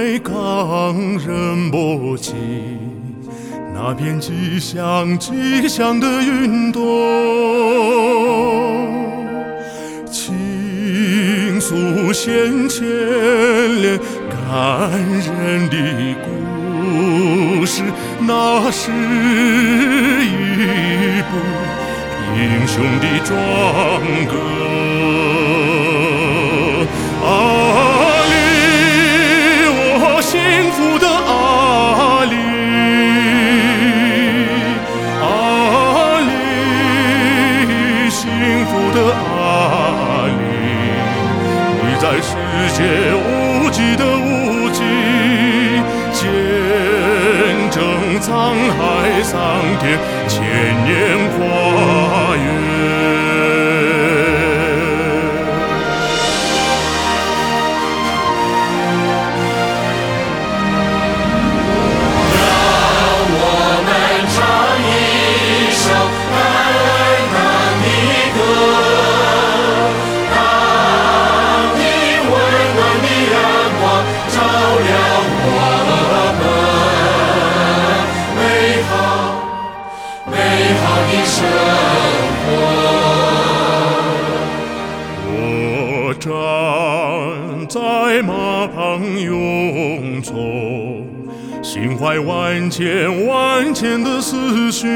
为港人默契，那片吉祥吉祥的云朵，倾诉先前恋感人的故事，那是一部英雄的壮歌。阿里，我幸福的阿里，阿里，幸福的阿里，你在世界无际的无际，见证沧海桑田，千年跨越。我站在马旁拥簇，心怀万千万千的思绪，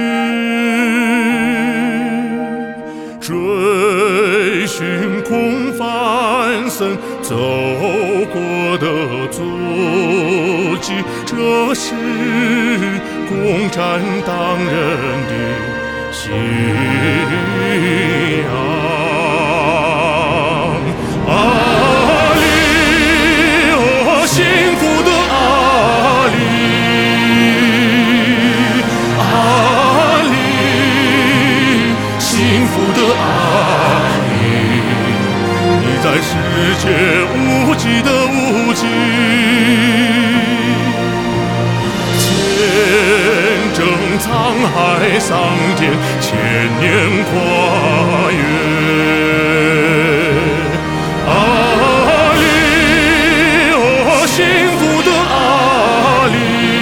追寻空翻身走过的足迹，这是共产党人的信仰。阿里，哦，幸福的阿里，阿里，幸福的阿里，你在世界无际的无际，见证沧海桑田，千年跨越。阿里，哦，幸福的阿里，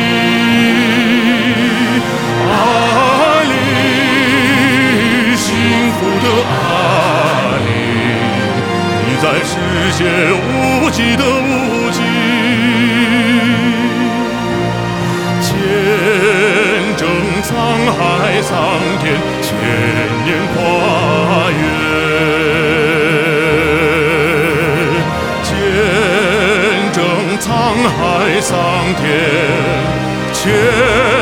阿里，幸福的阿里，你在世界无际的无际，见证沧海桑田，千年跨越。沧海桑田，千